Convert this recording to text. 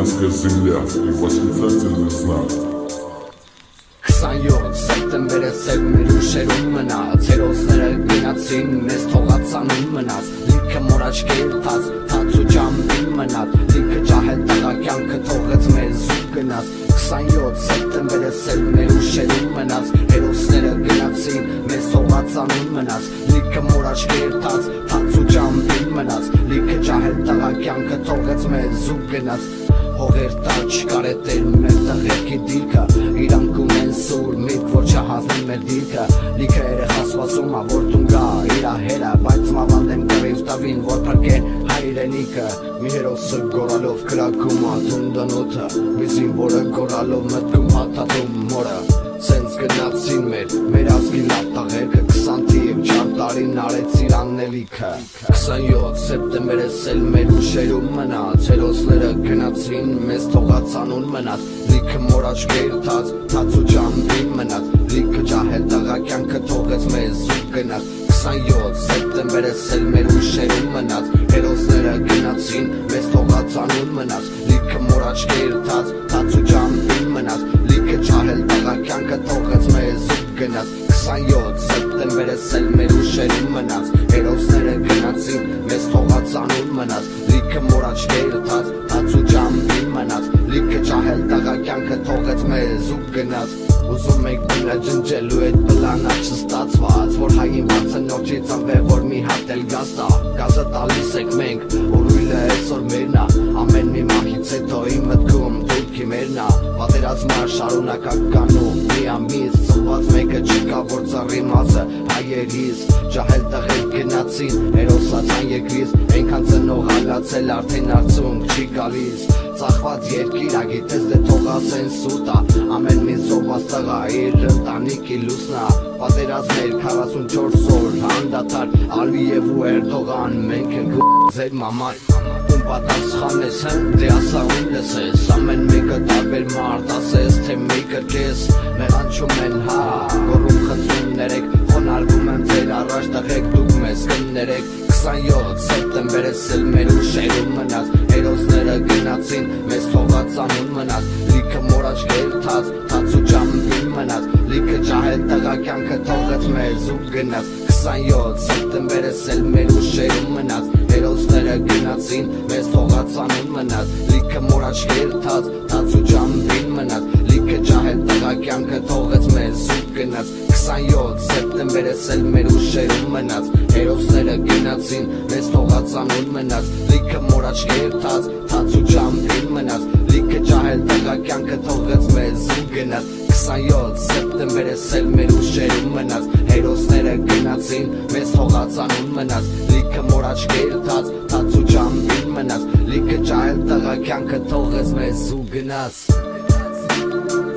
Армянская земля и восклицательный знак. 27 սեպտեմբերը սև մեր ուշերում մնաց, հերոսները գնացին, մեզ թողած անուն մնաց, լիքը մոր աչքեր թաց, թաց ու ջամին մնաց, լիքը ջահել տղա կյանքը թողեց մեզ ու գնաց. 27 սեպտեմբերը սև մեր ուշերում մնաց, հերոսները գնացին, մեզ թողած անուն մնաց, լիքը մոր աչքեր թաց, թաց ու ջամին մնաց, լիքը ջահել տղա կյանքը թողեց մեզ ու գնաց. Հողեր տաչ կարետեր մեր տղերքի դիրքը, իրանք ունեն սուր միտ, որ չհասնի մեր դիրքը, լիքը երեխա սպասում որ տուն գա իրա հերը, բայց մավանդեմ կռիվ տավին, որ պրկեն հայրենիքը. Մի հերոսը գորալով կրակում ատում դնոթը, մի զինվորը գորալով մտքում հատատում մորը. Սենց գնացին մեր ազգի լավ տղերքը, 20 թիվ չար տարին արեցիր աննելիքը. 27 սեպտեմբերը սել մեր ուշերում մնաց, հերոսները գնացին, մեզ թողած անուն մնաց, լիքը մոր աչքեր թաց, թաց ու ջամին մնաց, լիքը ջահել տղա կյանքը թողեց մեզ ու գնաց. 27 սեպտեմբերը սել մեր ուշերում մնաց, հերոսները գնացին, մեզ թողած անուն մնաց, լիքը մոր աչքեր թաց, թաց ու ջամին մնաց, լիքը ջահել տղա կյանքը թողեց մեզ ու գնաց. 27 սեպտեմբերը սել մեր ուշերում մնաց, հերոսները գնացին, մեզ թողած անուն մնաց, լիքը մոր աչքեր թաց, թաց ու ջամին մնաց, լիքը ջահել տղա կյանքը թողեց մեզ ու գնաց. Ուզում եք բնը ջնջելու այդ պլանա չստացված, որ հային վարձնորջի ծնվե, որ մի հատ էլ գաստա, գազը տալիս եք մենք, որ ույլը այսօր մերնա, ամեն մի մահից հետո իմ մտքում դուրքի մերնա, պատերազմար շարունակականում, մի ամիս ծնված մեկը չկա, որ ծառի մասը հայերիս, ջահել տղեր գնացին, հերոսացան երկրից, ենքան ծնող հալացել արդեն արդյունք չի գալիս. Ծախված երկիր ագիտես դե թողասեն սուտա, ամեն մի սոված տղա իր ընտանիքի լուսնա, պատերազմեր 44 օր հանդատար, Ալիև ու Էրդողան, մենք ենք ձեր մաման. Ում պատասխան ես դե ասա ում լսես, ամեն մեկը տարբեր մարդ ասես, թե մեկը կես, մեղանչում են հա, գոռում խնդրում ներեք, խոնարհվում եմ ձեր առաջ տղեկ դուք մեզ կներեք. 27 սեպտեմբերը սել մեր ուշերում մնաց, հերոսները գնացին, մեզ թողած անուն մնաց, լիքը մոր աչքեր թաց, թաց ու ջամին մնաց, լիքը ջահել տղա կյանքը թողեց մեզ ու գնաց. 27 սեպտեմբերը սել մեր ուշերում մնաց, հերոսները գնացին, մեզ թողած անուն մնաց, լիքը մոր աչքեր թաց, թաց ու ջամին մնաց, լիքը ջահել տղա կյանքը թողեց մեզ ու գնաց. 27 սեպտեմբերը սել մեր ուշերում մնաց, հերոսները գնացին, մեզ թողած անուն մնաց, լիքը մոր աչքեր թաց, թաց ու ջամին մնաց, լիքը ջահել տղա կյանքը թողեց մեզ ու գնաց. 27 սեպտեմբերը սել մեր ուշերում մնաց, հերոսները գնացին, մեզ թողած անուն մնաց, լիքը մոր աչքեր թաց, թաց ու ջամին մնաց, լիքը ջահել տղա կյանքը թողեց մեզ ու գնաց.